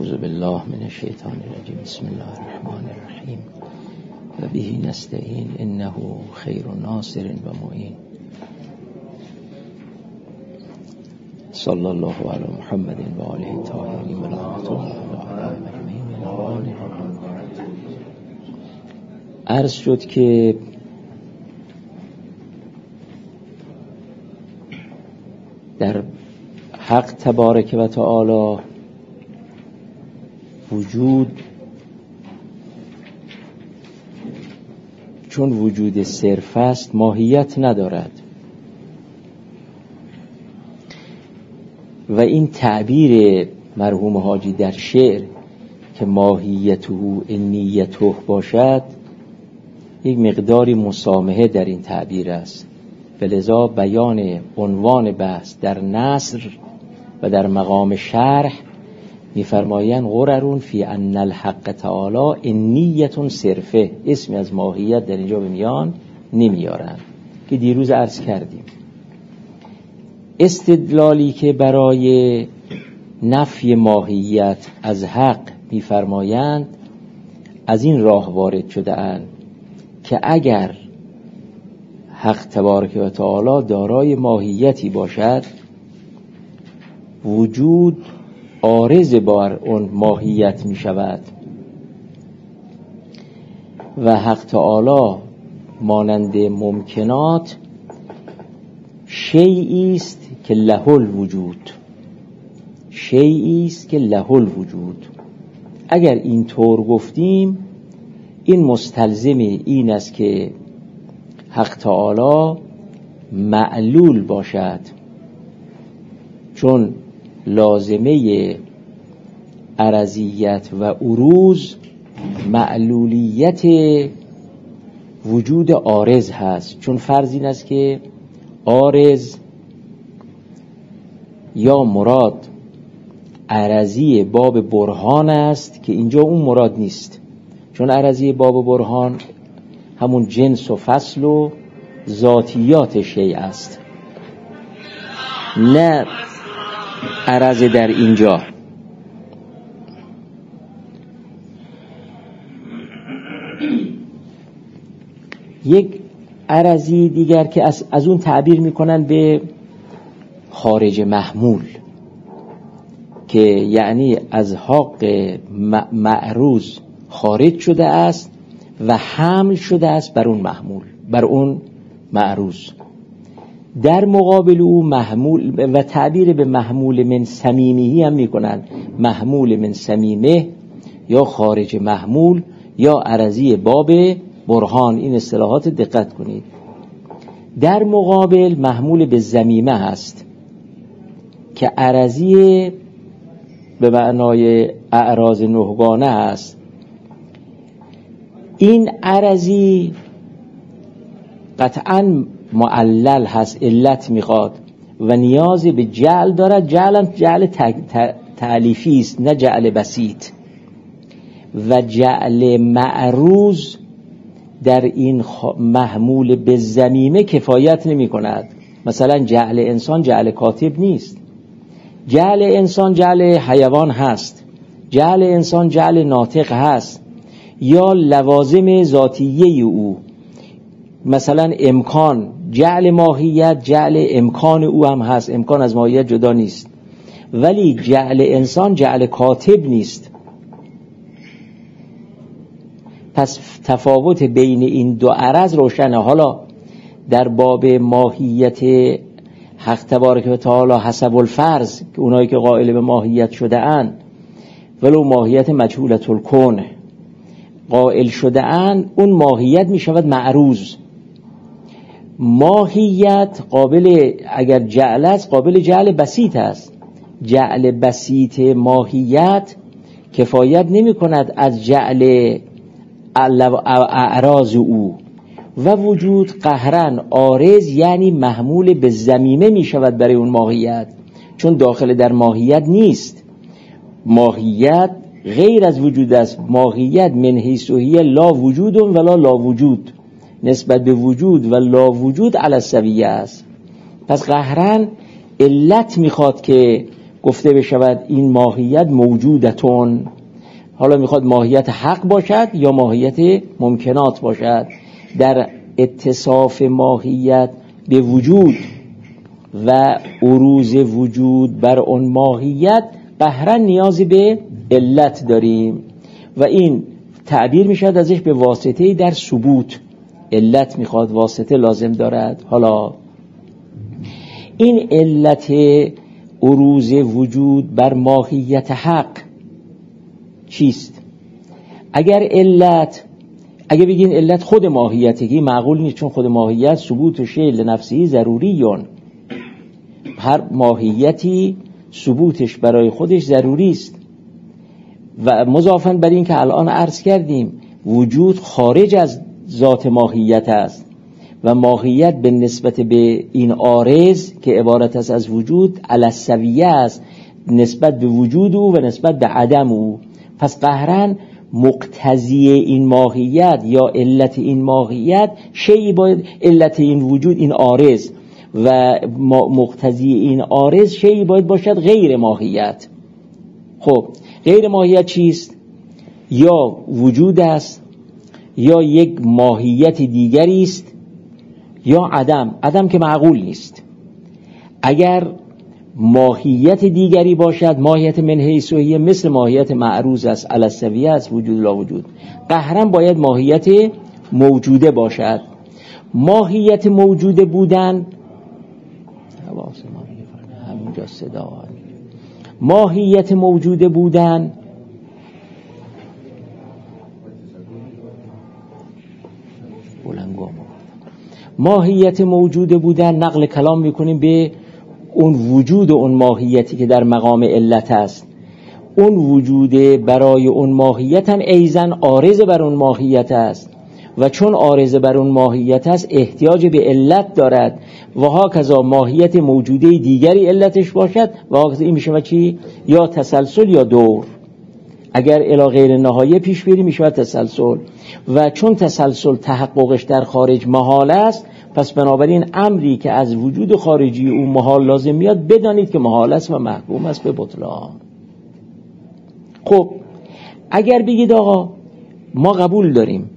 اعوذ بالله من الشیطان الرجیم. بسم الله الرحمن الرحیم و به نستعین انه خیر ناصر و معین. صلی الله علی محمد و آله الطاهرین و رحمت الله علی اجمعین. عرض شد که در حق تبارک و تعالی وجود چون وجود صرف است ماهیت ندارد و این تعبیر مرحوم حاجی در شعر که ماهیته انیته باشد یک مقداری مسامحه در این تعبیر است، فلذا بیان عنوان بحث در نثر و در مقام شرح می‌فرمایند غررون فی ان الحق تعالی انیه صرفه، اسمی از ماهیت در اینجا به میان نمیارن که دیروز عرض کردیم. استدلالی که برای نفی ماهیت از حق می‌فرمایند از این راه وارد شده اند که اگر حق تبارک و تعالی دارای ماهیتی باشد وجود عارض بر اون ماهیت می شود و حق تعالی مانند ممکنات شیئی است که له الوجود، شیئی است که له الوجود. اگر این طور گفتیم این مستلزم این است که حق تعالی معلول باشد، چون لازمه عرضیت و عروض معلولیت وجود عارض هست. چون فرض این است که عارض یا مراد عرضی باب برهان است که اینجا اون مراد نیست، چون عرضی باب برهان همون جنس و فصل و ذاتیات شیء است، نه عرض در اینجا. یک عرضی دیگر که از اون تعبیر میکنن به خارج محمول، که یعنی از حق معروض خارج شده است و حمل شده است بر اون محمول، بر اون معروض. در مقابل او محمول و تعبیر به محمول من صمیمه هم میکنن، محمول من صمیمه یا خارج محمول یا عرضی باب برهان. این اصطلاحات دقت کنید. در مقابل محمول به ضمیمه هست که عرضی به معنای اعراض نهگانه است. این عرضی قطعاً معلل هست، علت میخواد و نیاز به جعل دارد. جعل تعلیفی است نه جعل بسیط، و جعل معروض در این محمول به ضمیمه کفایت نمی کند. مثلا جعل انسان جعل کاتب نیست، جعل انسان جعل حیوان هست، جعل انسان جعل ناطق هست، یا لوازم ذاتیه او. مثلا امکان جعل ماهیت جعل امکان او هم هست، امکان از ماهیت جدا نیست، ولی جعل انسان جعل کاتب نیست. پس تفاوت بین این دو عرض روشنه. حالا در باب ماهیت حق تبارک و تعالی حسب الفرض که اونایی که قائل به ماهیت شده اند ولو ماهیت مجهولت الکون قائل شده اند، اون ماهیت می شود معروض. ماهیت قابل اگر جعل است قابل جعل بسیط است. جعل بسیط ماهیت کفایت نمی کند از جعل اعراض او، و وجود قهرن عارض یعنی محمول به ضمیمه می شود برای اون ماهیت، چون داخل در ماهیت نیست. ماهیت غیر از وجود است. ماهیت من حیث هی لا وجود ولا لا وجود، نسبت به وجود و لا وجود علی السویه است. پس قهرن علت میخواد که گفته بشود این ماهیت موجودتون. حالا میخواد ماهیت حق باشد یا ماهیت ممکنات باشد. در اتصاف ماهیت به وجود و عروض وجود بر اون ماهیت قهرن نیازی به علت داریم و این تعبیر میشد ازش به واسطه در ثبوت. علت میخواد، واسطه لازم دارد. حالا این علت عروض وجود بر ماهیت حق چیست؟ اگر بگین علت خود ماهیتی، معقول نیست، چون خود ماهیت ثبوت و شیء لنفسی ضروریون. هر ماهیتی ثبوتش برای خودش ضروری است و مضافاً بر این که الان عرض کردیم وجود خارج از ذات ماهیت است و ماهیت به نسبت به این عارض که عبارت است از وجود علی السویه است نسبت به وجود او و نسبت به عدم او. پس قهرن مقتضی این ماهیت یا علت این ماهیت شیئی باید، علت این وجود این عارض و مقتضی این عارض شیئی باید باشد غیر ماهیت. خب غیر ماهیت چیست؟ یا وجود است یا یک ماهیت دیگری است یا عدم که معقول نیست. اگر ماهیت دیگری باشد، ماهیت من حیث هی مثل ماهیت معروض است، علی السویه است، وجود لا وجود، قهرن باید ماهیت موجوده باشد. ماهیت موجوده بودن همونجا صدا، ماهیت موجوده بودن ماهیت موجوده بودن نقل کلام میکنیم به اون وجود و اون ماهیتی که در مقام علت است. اون وجود برای اون ماهیت هم ایزن عارض بر اون ماهیت است و چون عارض بر اون ماهیت است احتیاج به علت دارد و هاکذا ماهیت موجوده دیگری علتش باشد و هاکذا این میشه و چی؟ یا تسلسل یا دور. اگر الی غیر نهایه پیش بریم میشه تسلسل و چون تسلسل تحققش در خارج محال است پس بنابراین امری که از وجود خارجی او محال لازم میاد بدانید که محال است و محکوم است به بطلان. خب اگر بگید آقا ما قبول داریم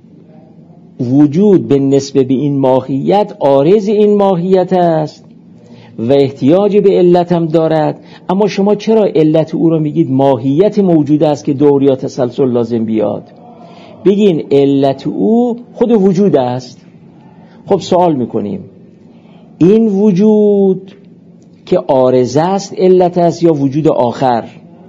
وجود به نسبت به این ماهیت عارض این ماهیت است و احتیاج به علت هم دارد، اما شما چرا علت او را میگید ماهیت موجود است که دور یا تسلسل لازم بیاد؟ بگین علت او خود وجود است. خب سوال میکنیم این وجود که عارض است علت است یا وجود آخر؟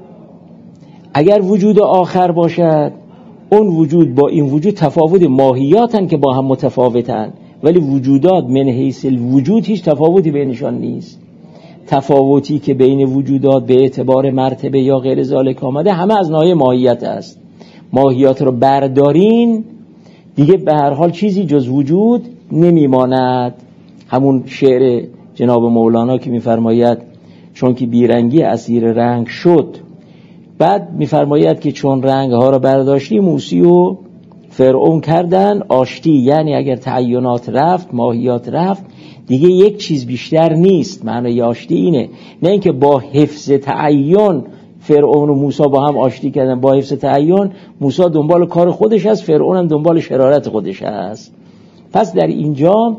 اگر وجود آخر باشد اون وجود با این وجود تفاوت ماهیاتن که با هم متفاوتن، ولی وجودات من حیث الوجود هیچ تفاوتی بینشان نیست. تفاوتی که بین وجودات به اعتبار مرتبه یا غیر ذالک آمده همه از ناحیه ماهیت است. ماهیات رو بردارین دیگه به هر حال چیزی جز وجود نمیماند. همون شعر جناب مولانا که میفرماید چون که بیرنگی اسیر رنگ شد، بعد میفرماید که چون رنگ ها رو برداشتی موسی و فرعون کردن آشتی، یعنی اگر تعینات رفت ماهیات رفت دیگه یک چیز بیشتر نیست. معنی آشتی اینه، نه اینکه با حفظ تعین فرعون و موسی با هم آشتی کردن. با حفظ تعین موسی دنبال کار خودش است، فرعون هم دنبال شرارت خودش است. پس در اینجا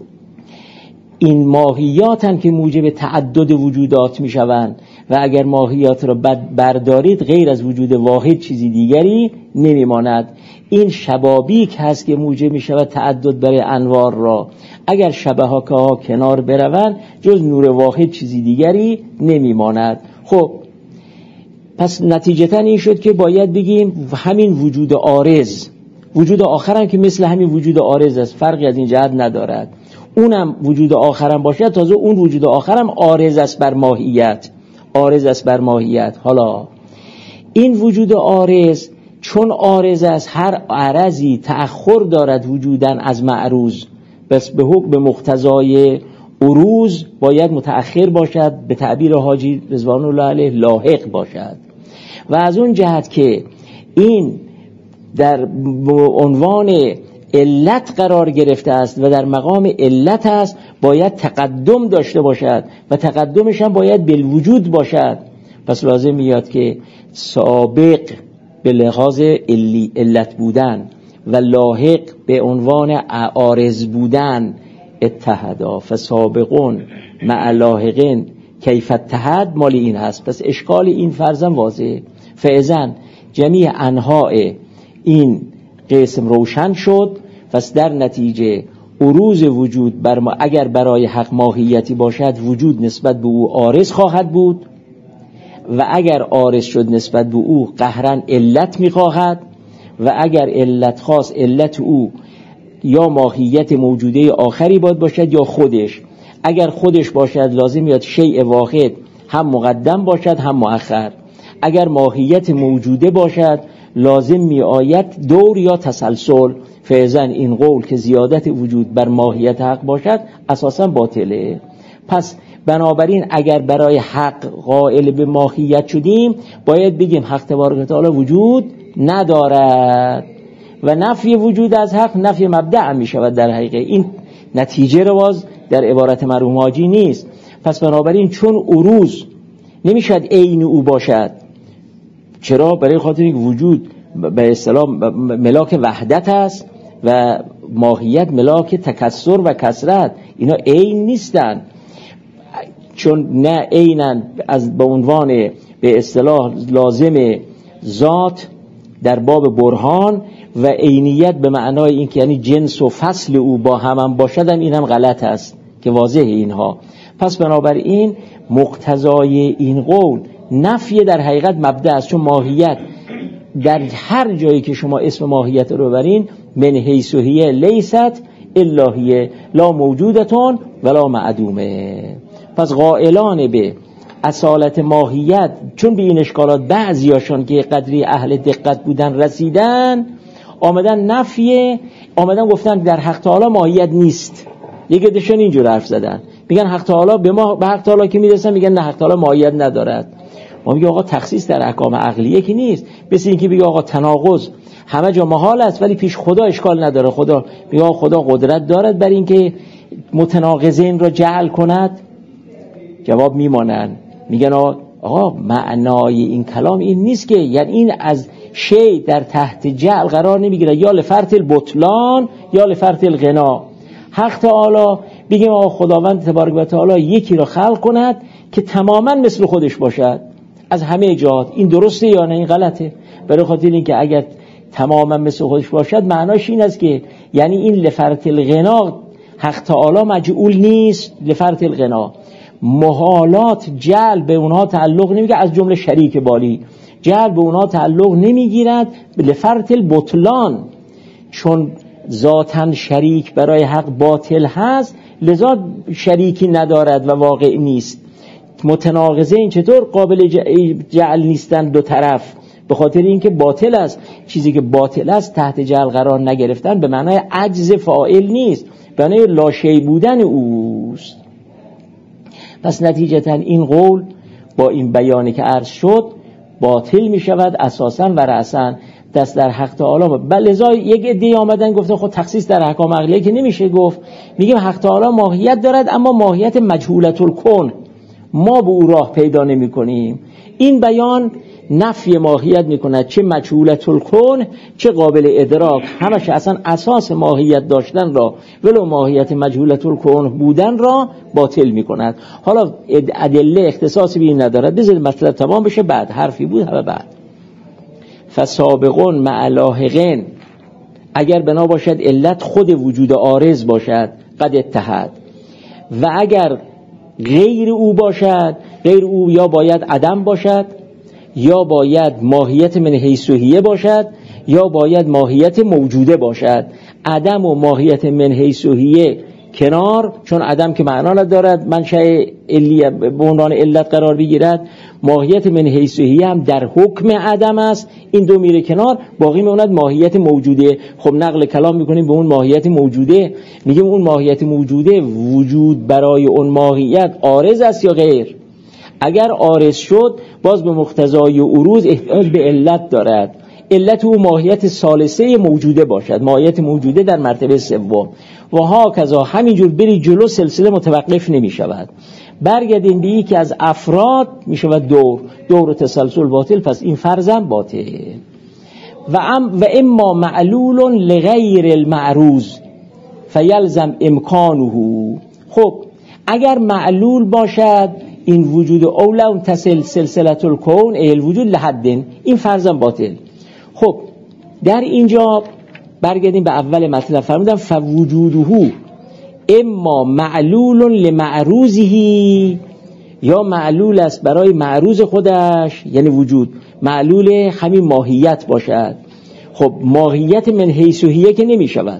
این ماهیاتن که موجب تعدد وجودات می شوند و اگر ماهیات را بردارید غیر از وجود واحد چیزی دیگری نمی ماند. این شبابیک هست که موجب می شود تعدد برای انوار را. اگر شبهه ها کنار بروند جز نور واحد چیزی دیگری نمی ماند. خب پس نتیجتا این شد که باید بگیم همین وجود عارض، وجود آخر هم که مثل همین وجود عارض است، فرقی از این جهت ندارد. اونم وجود آخر هم باشد تازه اون وجود آخر هم عارض است بر ماهیت، عارض است بر ماهیت. حالا این وجود عارض چون عارض است هر عرضی تأخر دارد وجودن از معروض، بس به حکم مقتضای عروض باید متأخر باشد، به تعبیر حاجی رضوان الله علیه لاحق باشد. و از اون جهت که این در عنوان علت قرار گرفته است و در مقام علت است باید تقدم داشته باشد و تقدمش هم باید بالوجود باشد. پس لازم میاد که سابق به لحاظ علت بودن و لاحق به عنوان عارض بودن اتحدا، فسابقون مع لاحقین کیف اتحد، مال این هست. پس اشکال این فرضاً واضحه. فاذن جمیع انواع این قسم روشن شد. پس در نتیجه عروض وجود بر ما اگر برای حق ماهیتی باشد، وجود نسبت به او عارض خواهد بود و اگر عارض شد نسبت به او قهرن علت میخواهد و اگر علت خواست علت او یا ماهیت موجوده آخری باید باشد یا خودش. اگر خودش باشد لازم میاد شیء واحد هم مقدم باشد هم مؤخر. اگر ماهیت موجوده باشد لازم می آید دور یا تسلسل. فعزن این قول که زیادت وجود بر ماهیت حق باشد اساسا باطله. پس بنابراین اگر برای حق قائل به ماهیت شدیم باید بگیم حق تبارک و تعالی وجود ندارد و نفی وجود از حق نفی مبدأ می شود. در حقیقت این نتیجه رواز در عبارت مرحوم حاجی نیست. پس بنابراین چون عروض نمیشد عین او باشد، چرا؟ برای خاطر اینکه وجود به اصطلاح ملاک وحدت است و ماهیت ملاک تکسر و کثرت، اینا عین نیستن. چون نه عینن از به عنوان به اصطلاح لازم ذات در باب برهان و عینیت به معنای این که یعنی جنس و فصل او با هم باشد، این هم غلط است که واضح اینها. پس بنابراین مقتضای این قول نفی در حقیقت مبدأ است، چون ماهیت در هر جایی که شما اسم ماهیت رو برین من حیث هی لیست الا هی لا موجودتون ولا معدومه. پس قائلان به اصالت ماهیت چون به این اشکالات بعضیاشون که قدری اهل دقت بودن رسیدن آمدن نفیه، آمدن گفتن در حق تعالی ماهیت نیست. یکی دشون اینجور حرف زدن، میگن حق تعالی به حق تعالی که میرسن میگن نه حق تعالی ماهیت ندارد. ما میگه آقا تخصیص در احکام عقلیه که نیست، مثل اینکه بگه آقا تناقض همه جا محال است ولی پیش خدا اشکال نداره. خدا میگه آقا خدا قدرت دارد بر اینکه متناقضین را جعل کند. جواب میمانن میگن آقا معنای این کلام این نیست که یعنی این از شی در تحت جعل قرار نمیگیره، یا لفرط البطلان یا لفرط الغنا. حق تعالی بگیم آقا خداوند تبارک و تعالی یکی را خلق کند که تماما مثل خودش باشد از همه جهات. این درسته یا نه؟ این غلطه. برای خاطر این که اگر تماما مثل خودش باشد معناش این است که یعنی این لفرط الغنا حق تعالی مجعول نیست. لفرط الغنا محالات جعل به اونها تعلق نمیگه، از جمله شریک بالی جعل به اونها تعلق نمیگیرد. لفرط البطلان چون ذاتاً شریک برای حق باطل هست لذا شریکی ندارد و واقع نیست. متناقضه این چطور قابل جعل نیستن دو طرف؟ به خاطر اینکه باطل است. چیزی که باطل است تحت جعل قرار نگرفتن به معنای عجز فاعل نیست، به معنای لاشی بودن اوست. پس نتیجتا این قول با این بیانی که عرض شد باطل می شود اساساً و رأساً. دست در حق تعالی بلذا یک عده آمدن گفتن خود تخصیص در احکام عقلیه که نمیشه گفت. میگیم حق تعالی ماهیت دارد اما ماهیت مجهولة الکون، ما به او راه پیدا نمی کنیم. این بیان نفی ماهیت میکند، چه مجهولة الکون چه قابل ادراک، همش اصلا اساس ماهیت داشتن را ولو ماهیت مجهولة الکون بودن را باطل میکند. حالا ادله اختصاصی به این ندارد، بذارید مطلب تمام بشه بعد حرفی بود همه بعد. فسابقون مع لاحقین اگر بنا باشد علت خود وجود عارض باشد قد اتحد، و اگر غیر او باشد، غیر او یا باید عدم باشد یا باید ماهیت من حیث هی باشد یا باید ماهیت موجوده باشد. عدم و ماهیت من حیث هی کنار، چون عدم که معنا ندارد منشأ علی به عنوان علت قرار بگیرد. ماهیت من حیث هی هم در حکم عدم است، این دو میره کنار، باقی میموند ماهیت موجوده. خب نقل کلام میکنیم به اون ماهیت موجوده، میگیم اون ماهیت موجوده وجود برای اون ماهیت عارض است یا غیر. اگر عارض شد باز به مقتضای عروض احتیاج به علت دارد. علت او ماهیت ثالثه موجوده باشد، ماهیت موجوده در مرتبه سوم. و ها کذا همینجور بری جلو سلسله متوقف نمی شود. برگردیم به یکی از افراد می شود دور تسلسل باطل، پس این فرضم باطل. و اما معلول لغیر المعروض فیلزم امکانه. خب اگر معلول باشد این وجود اولا تصل سلسله الکون الوجود لحدن، این فرضم باطل. خب در اینجا برگردیم به اول مطلب، فرمودم فوجوده اما معلول لمعروضه، یا معلول است برای معروض خودش، یعنی وجود معلول همین ماهیت باشد. خب ماهیت من حیث و هیه که نمی شود،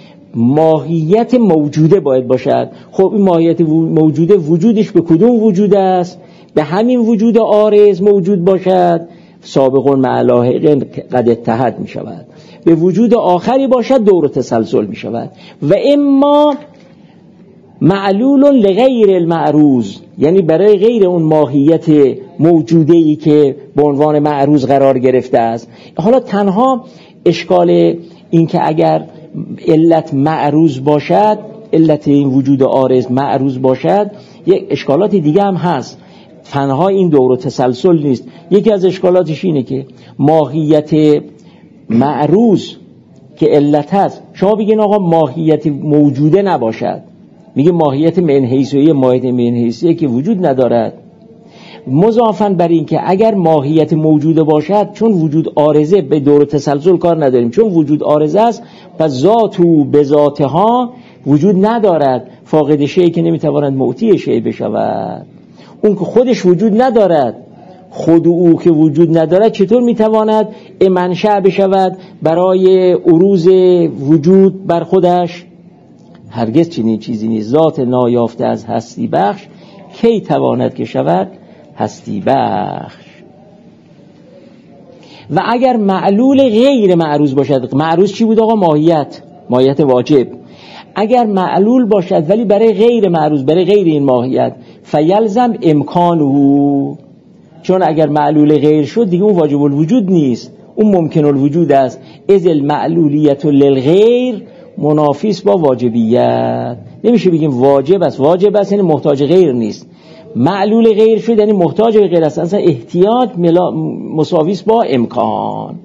ماهیت موجوده باید باشد. خب این ماهیت موجوده وجودش به کدوم وجود است؟ به همین وجود عارض موجود باشد، سابقون مع لاحق قد اتحد می شود. به وجود آخری باشد دور تسلسل می شود. و اما معلول لغیر المعروض، یعنی برای غیر اون ماهیت موجوده‌ای که به عنوان معروض قرار گرفته است. حالا تنها اشکال این که اگر علت معروض باشد، علت این وجود عارض معروض باشد، یک اشکالات دیگه هم هست، تنها این دور تسلسل نیست. یکی از اشکالاتش اینه که ماهیت معروض که علت هست، شما بگین آقا ماهیت موجوده نباشد، میگه ماهیت منحیثیه، ماهیت منحیثیه که وجود ندارد. مضافاً بر این که اگر ماهیت موجوده باشد، چون وجود عارضه به دور تسلسل کار نداریم، چون وجود عارضه است پس ذاتو به ذاتها وجود ندارد، فاقد شیء که نمیتواند معطی شیء بشود. اون که خودش وجود ندارد، خود او که وجود ندارد چطور میتواند منشأ بشود برای عروض وجود بر خودش؟ هرگز چنین چیزی نیست. ذات نایافته از هستی بخش کی تواند که شود هستی بخش. و اگر معلول غیر معروض باشد، معروض چی بود آقا؟ ماهیت واجب. اگر معلول باشد ولی برای غیر معروض، برای غیر این ماهیت، فیلزم امکانه، چون اگر معلول غیر شد دیگه اون واجب الوجود نیست، اون ممکن الوجود است. اذ المعلولیت للغیر منافیس با واجبیت. نمیشه بگیم واجب است یعنی محتاج غیر نیست. معلول غیر شد یعنی محتاج غیر است، اصلا احتیاج مساویس با امکان.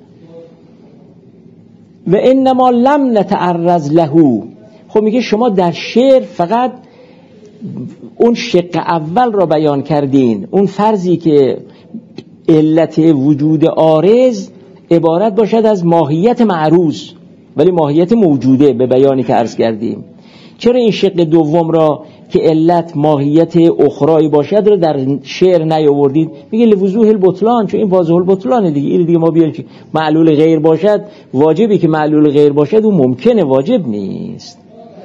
و انما لم نتعرض له. خب میگه شما در شعر فقط اون شق اول را بیان کردین، اون فرضی که علت وجود عارض عبارت باشد از ماهیت معروض ولی ماهیت موجوده، به بیانی که عرض کردیم. چرا این شق دوم را که علت ماهیت اخرایی باشد را در شعر نیاوردید؟ میگه لوضوح البطلان، چون این واضح البطلان دیگه. این دیگه ما بیاریم که معلول غیر باشد واجبی، که معلول غیر باشد اون ممکنه واجب نیست.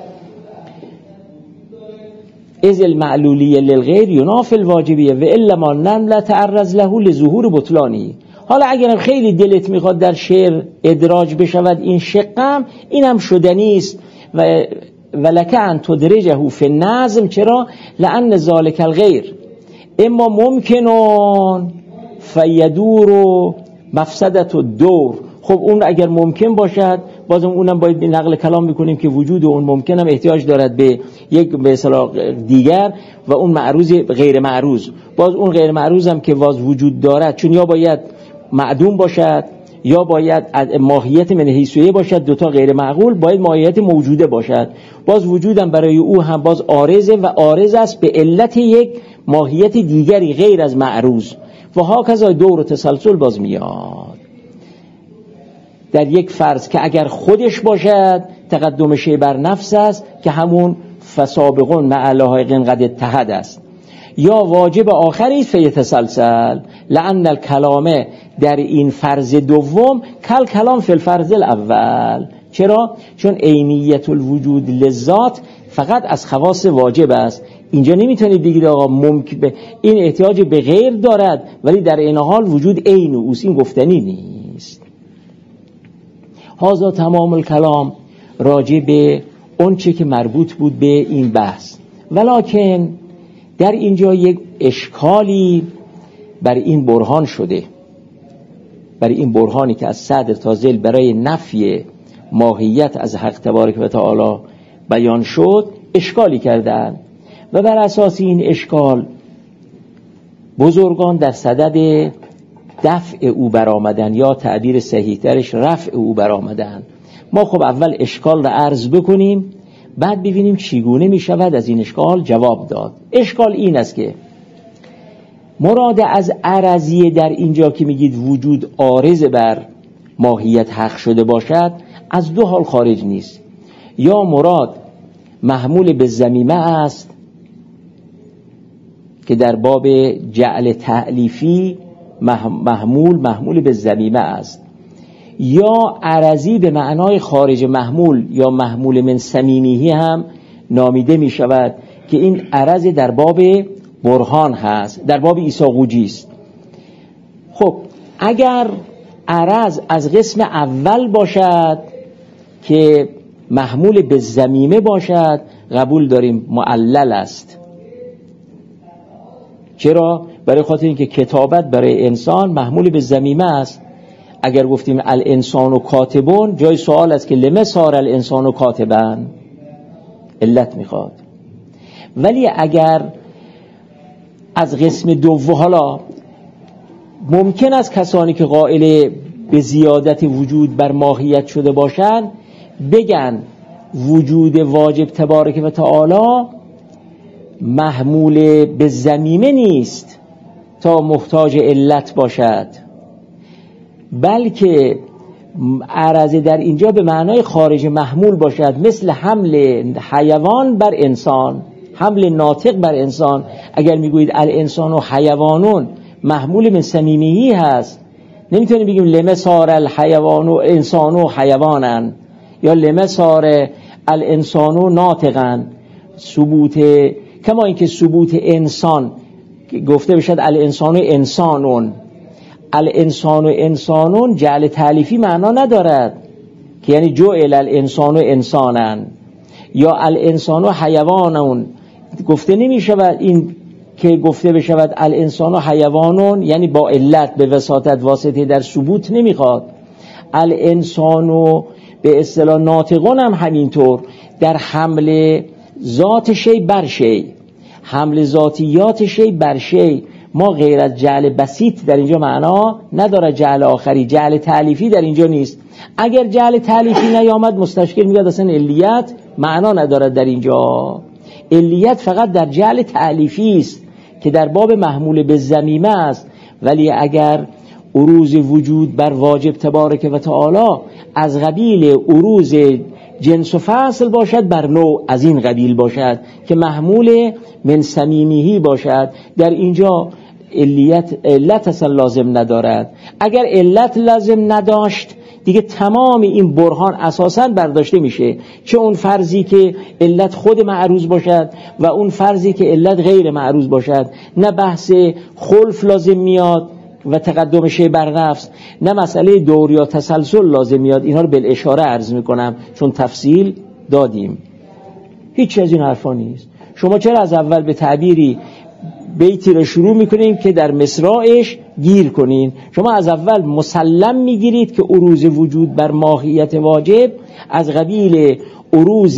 از المعلولیه للغیر ینافی الواجبیه و الا ما لم نتعرض له لظهور بطلانی. حالا اگر خیلی دلت میخواد در شعر ادراج بشود این شقم، اینم شدنی است. و ولک ان تدرجه فی النظم. چرا؟ لان ذلک الغیر اما ممکنون فیدور مفسدت الدور. خب اون اگر ممکن باشد، بازم اونم باید نقل کلام میکنیم که وجود اون ممکن هم احتیاج دارد به یک به اصطلاح دیگر و اون معروض غیر معروض. باز اون غیر معروض هم که واز وجود دارد، چون یا باید معدوم باشد یا باید ماهیت من حیثیه باشد، دوتا غیر معقول، باید ماهیت موجوده باشد. باز وجودم برای او هم باز عارضه و عارض است به علت یک ماهیت دیگری غیر از معروض. و ها کذا دور تسلسل باز میاد در یک فرض که اگر خودش باشد تقدم شیء بر نفس است که همون فسابقون مع لاحق قد اتحد است، یا واجب آخری است فیتسلسل. لأن الکلام در این فرض دوم کل کلام فی الفرض الاول. چرا؟ چون عینیت الوجود لذات فقط از خواص واجب است. اینجا نمیتونید بگید آقا ممکن این احتیاج به غیر دارد ولی در این حال وجود عین اوست، این گفتنی نیست. هذا تمام الکلام راجع به اون چه که مربوط بود به این بحث. ولکن در اینجا یک اشکالی بر این برهان شده، برای این برهانی که از صدر تا ذیل برای نفی ماهیت از حق تبارک و تعالی بیان شد اشکالی کردند و بر اساس این اشکال بزرگان در صدد دفع او برآمدن، یا تعبیر صحیح‌ترش رفع او برآمدن. ما خب اول اشکال را عرض بکنیم، بعد ببینیم چگونه می شود از این اشکال جواب داد. اشکال این است که مراد از عرضیه در اینجا که میگید وجود عارض بر ماهیت حق شده باشد، از دو حال خارج نیست. یا مراد محمول به ضمیمه است که در باب جعل تألیفی محمول به ضمیمه است، یا عرضی به معنای خارج محمول یا محمول من صمیمیه هم نامیده می شود که این عرض در باب برهان هست، در باب عیسی قوجی است. خب اگر عرض از قسم اول باشد که محمول به ضمیمه باشد، قبول داریم معلل است. چرا؟ برای خاطر اینکه کتابت برای انسان محمول به ضمیمه است. اگر گفتیم الانسان و کاتبون، جای سوال است که لما صار الانسان و کاتبن، علت میخواد. ولی اگر از قسم دوم، حالا ممکن است کسانی که قائل به زیادت وجود بر ماهیت شده باشند بگن وجود واجب تبارک و تعالی محمول به ضمیمه نیست تا محتاج علت باشد، بلکه عرض در اینجا به معنای خارج محمول باشد، مثل حمل حیوان بر انسان، حمل ناطق بر انسان. اگر میگویید الانسان و حیوانون محمول من صمیمیهی هست، نمیتونیم بگیم لما صار الحیوان و انسان و حیوانن، یا لما صار الانسان و ناطقن. ثبوت کما اینکه ثبوت انسان گفته بشد الانسان و انسانون، الانسان و انسانون جعل تألیفی معنا ندارد که یعنی جعل الانسان و انسانن، یا الانسان و حیوانون گفته نمی شود. این که گفته بشود الانسان و حیوانون یعنی با علت به وساطت واسطه در ثبوت نمیخواد. الانسان و به اصطلاح ناطقون هم همینطور در حمل ذات شی بر شی، حمل ذاتیات شی بر شی. ما غیر از جعل بسیط در اینجا معنا نداره، جعل آخری، جعل تألیفی در اینجا نیست. اگر جعل تألیفی نیامد مستشکل میاد اصلا علیت معنا ندارد در اینجا. علیت فقط در جعل تألیفی است که در باب محمول به ضمیمه است. ولی اگر عروض وجود بر واجب تبارک و تعالی از قبیل عروض جنس و فصل باشد، بر نوع از این قبیل باشد که محمول من صمیمیهی باشد، در اینجا علت اصلا لازم ندارد. اگر علت لازم نداشت دیگه تمام این برهان اساساً برداشته میشه، چه اون فرضی که علت خود معروض باشد و اون فرضی که علت غیر معروض باشد. نه بحث خلف لازم میاد و تقدم شی بر نفس، نه مسئله دور یا تسلسل لازم میاد. اینها رو بالاشاره عرض میکنم چون تفصیل دادیم. هیچ از این حرفا نیست. شما چرا از اول به تعبیری بیتی رو شروع میکنیم که در مصرعش گیر کنین؟ شما از اول مسلم میگیرید که عروض وجود بر ماهیت واجب از قبیل عروض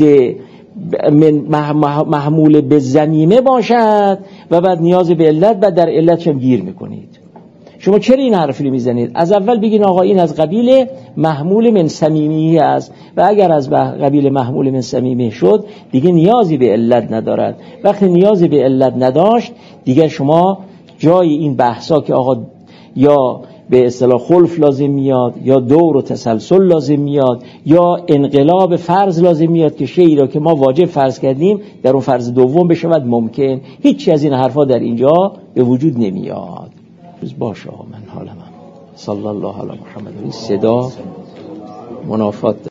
محمول به ضمیمه باشد و بعد نیاز به علت، بعد در علت هم گیر میکنید. شما چرا این حرفی رو میزنید؟ از اول بگین آقا این از قبیل محمول من صمیمیه است و اگر از قبیل محمول من صمیمیه شد دیگه نیازی به علت ندارد. وقتی نیازی به علت نداشت دیگه شما جای این بحثا که آقا یا به اصطلاح خلف لازم میاد یا دور و تسلسل لازم میاد یا انقلاب فرض لازم میاد که شیئی را که ما واجب فرض کردیم در اون فرض دوم بشود ممکن، هیچی از این حرفا در اینجا به وجود نمیاد. باشه آقا من حالم صلی الله علی محمد. صدا منافات